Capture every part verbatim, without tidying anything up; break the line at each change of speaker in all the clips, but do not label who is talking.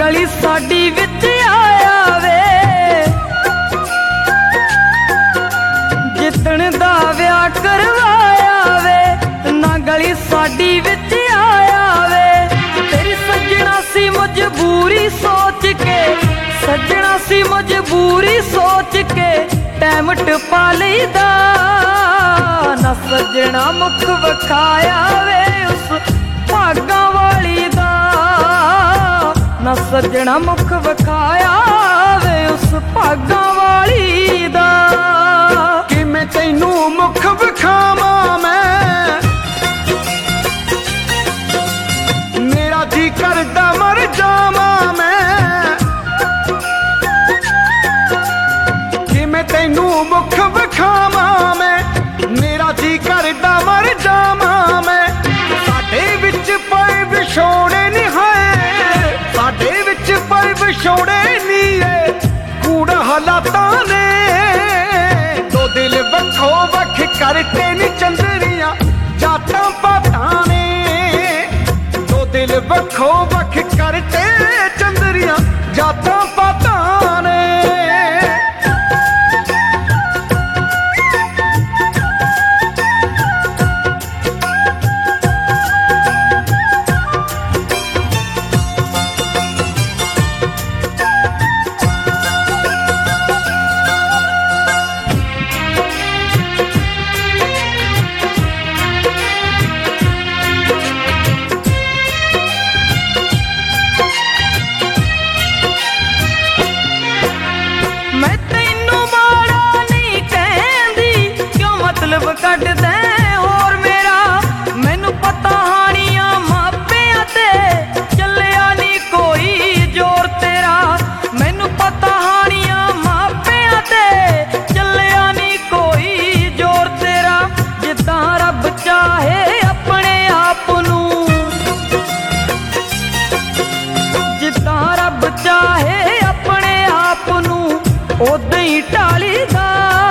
गली साडी विच आया वे, जितन दा विआह करवाया वे, ना गली साडी विच आया वे। तेरी सजना सी मजबूरी सोच के, सजना सी मजबूरी सोच के टैम टपा लईदा, ना सजना मुख वखाया वे उस भागां वाली दा, ना सजना मुख वखाया वे उस भागां वाली दा।
कि मैं तैनू मुख वखावां मैं, मेरा जी करदा मर जावां मैं, कि मैं तैनू मुख वखावां मैं, मेरा जी करदा मर जावां मैं। साडे विच पए विछोड़े नहीं है, साडे विच पए विछोड़े नहीं है, कूड़ हालातां ने दो दिल वखो वख करते नी चंदरियां जातां पातां ने, दो दिल वखो वख करते चंदरियां जातां पातां ने।
कट दे होर मेरा मैनू पता हानियां मापियां ते चलिया नी कोई जोर तेरा, मैनू पता हानियां मापियां ते चलिया नी कोई जोर तेरा। जिद्दां रब चाहे अपने आप नू, जिद्दां रब चाहे अपने आप नू उदां ही ढाली दा,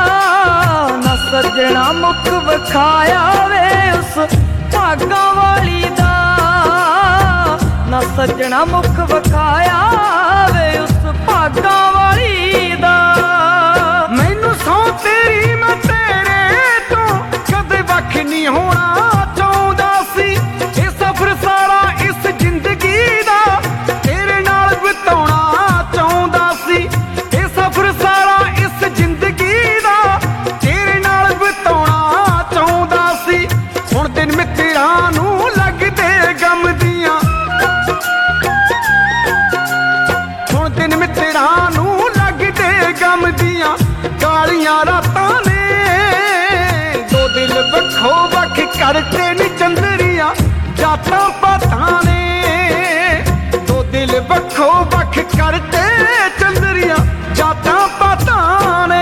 सजना मुख वखाया वे उस भागां वाली दा, ना सजना मुख वखाया वे उस भागां वाली दा।
मैनू सौ तेरी मैं तेरे तो कदे वख नहीं होना चाहुंदा सी, ये सफर सारा इस जिंदगी दा तेरे नाल बिताउणा चाहुंदा सी, ये सफर सारा इस जिंदगी दा दिन मित्तरां नूं लगदे गम दियां, हुण दिन मित्तरां नूं लगदे गम दियां कालियां रातां ने, दो दिल वखो वख करते नी चंदरियां जातां पातां ने, दो दिल वखो वख करते चंदरियां जातां पातां ने।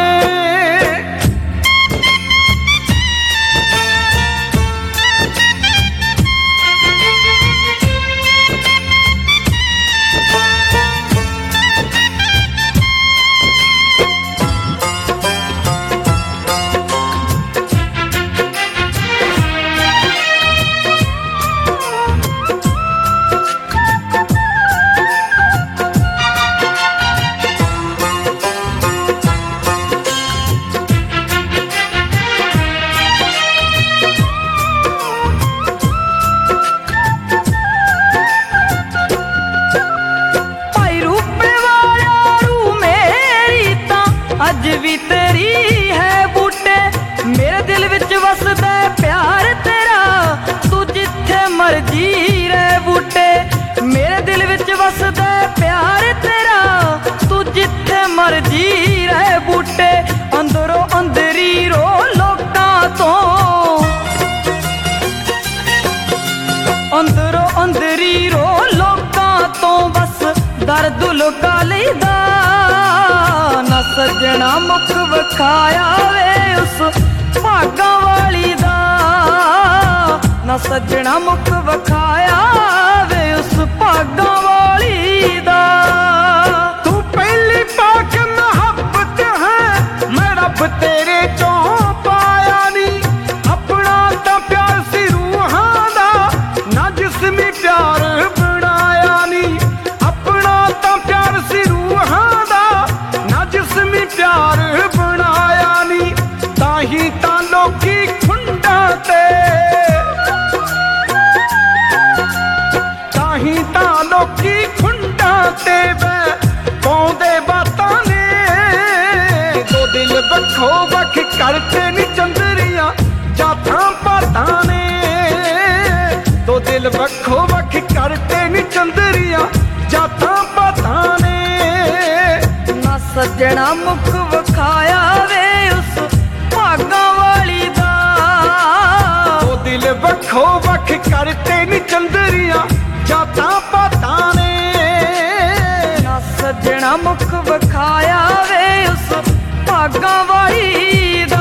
अज भी तेरी है बूटे, मेरे दिल विच वसदा प्यार तेरा, तू जिथे मर्जी रह बूटे, मेरे दिल विच वसदा प्यार तेरा, तू जिथे मर्जी रह बूटे। अंदरों अंदरी रो लोकां तो, अंदरों अंदरी रो लोकां तो बस दर्द लुका लईदा, ना सजना मुख वखाया वे उस भागां वाली दा, ना सजना मुख वखाया वे उस भागां वाली दा।
तू पहली पाक मोहब्बत है, मैं रब तेरे चों पाया नी, अपना ता प्यार सी रूहां दा, ना जिस्मी प्यार बनाया नी, अपना ता
ਸੱਜਣਾ ਮੁਖ ਵਿਖਾਇਆ ਵੇ ਉਸ ਭਾਗਾਂ ਵਾਲੀ ਦਾ।
ਉਹ ਦਿਲ ਵੱਖੋ ਵੱਖ ਕਰਤੇ ਨੀ ਚੰਦਰੀਆਂ ਜਾਤਾਂ ਪਾਤਾਂ ਨੇ।
ਨਾ ਸੱਜਣਾ ਮੁਖ ਵਿਖਾਇਆ ਵੇ ਉਸ ਭਾਗਾਂ ਵਾਲੀ ਦਾ।